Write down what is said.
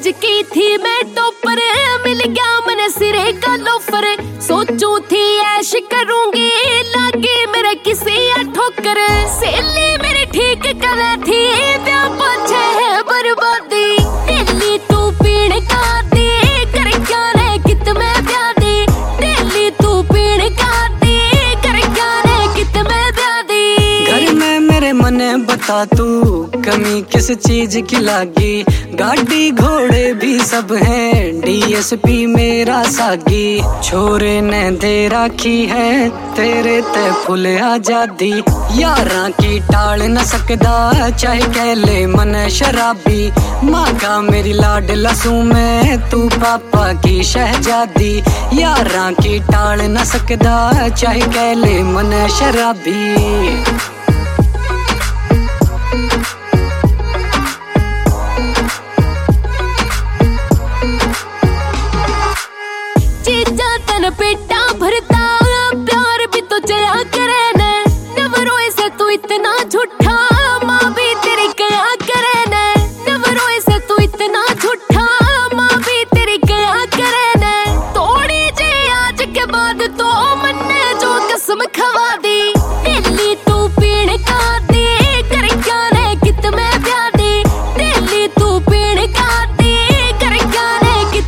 आज की थी मैं टॉपर, मिल गया मन सिरे का लोफर। सोचू थी ऐश करूंगी, लागे मेरे किसी ठोकर। सहेली मेरी ठीक कर थी, ब्याह पीछे है बर्बादी। दिल्ली तू पीण का दी, कर क्या रे कित में ब्याह दी। दिल्ली तू पीण का दी, कर क्या रे कित में ब्याह दी। घर में मेरे मने बता तू, कमी किस चीज की लागी। गाड़ी घोड़े भी सब हैं, डीएसपी मेरा सागी। छोरे ने दे राखी है तेरे ते फुल आजादी। यारा की टाल न सकदा, चाहे कह ले मन शराबी। माँ का मेरी लाड लसू में, तू पापा की शहजादी। यारा की टाल न सकदा, चाहे कह ले मन शराबी। पेटा भरता प्यार भी तो चया करे न। नवरों से तू इतना झूठा, माँ भी तेरी क्या करे न। नवरों से तू इतना झूठा, माँ भी तेरी क्या करे न। तोड़ी जे आज के बाद तो मन जो कसम खा